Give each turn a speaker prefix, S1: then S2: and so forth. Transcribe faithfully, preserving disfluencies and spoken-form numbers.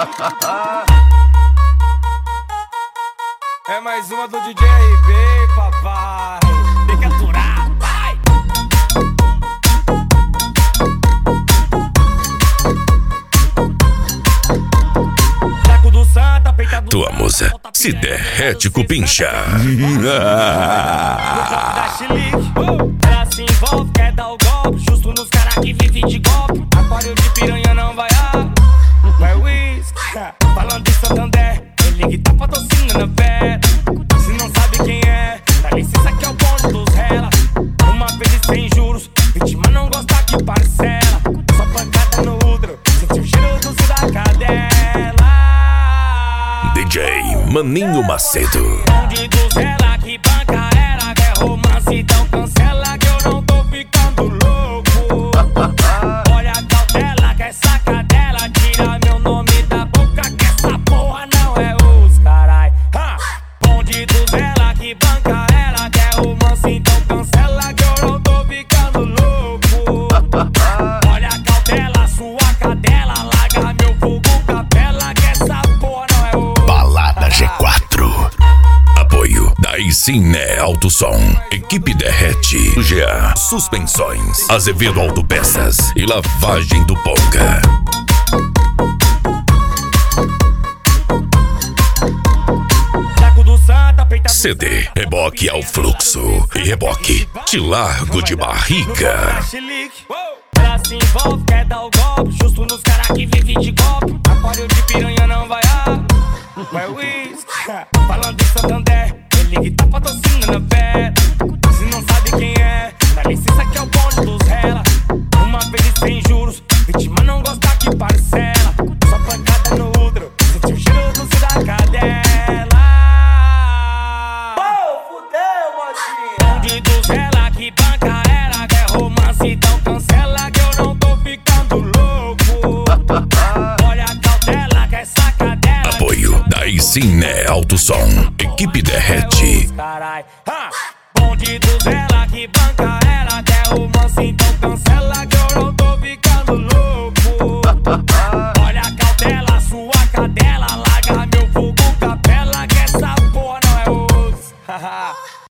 S1: É mais uma do D J R B, papai. Tem que aturar, vai. Saco do Santa, peita do
S2: Tua musa se derrete com pincha.
S1: Ela se envolve, quer dar o golpe, justo nos caras que vivem de golpe. Aquário de piranha não vai a vai whisky. Falando de Santander, ele que tá patrocinando a pé. Se não sabe quem é, dá licença que é o bonde dos rela. Uma vez sem juros, vítima não gosta que parcela. Só pancada no útero, sente o cheiro doce da cadela.
S2: D J Maninho Macedo.
S1: Bonde dos rela que banca era, quer romance, então cancela que eu não tô ficando louco. Olha a cautela que essa cadela tira meu nome da boca, que essa porra não é os carai. Ha! Bonde dos rela que banca era, quer romance, então cancela que eu não tô ficando louco. Olha a cautela, sua cadela, larga meu fogo capela, que essa porra não é os
S2: Balada G quatro. Apoio da Icine Alto Som, Equipe Derrete, G A Suspensões, Azevedo Autopeças e Lavagem do Ponga.
S1: Saco do Santa, peita do
S2: C D, reboque ao fluxo e reboque, te largo de barriga.
S1: Ela se envolve, quer dar o golpe, justo nos caras que vivem de golpe. Aquário de piranha não vai a vai whisky. Falando de Santander, ele que tá patrocinando a pé. Se não sabe quem é, dá licença que é o bonde dos rela. Uma vez sem juros, vítima não gosta que parcela. Só pancada no útero, sente o cheiro doce da cadela. Oh, fudeu, modinha. Bonde dos rela que banca era, quer romance, então cancela que eu não tô ficando louco. Olha a cautela que essa cadela.
S2: Apoio da Icine Alto Som, Equipe Derrete.
S1: Carai, ha! Bonde dos rela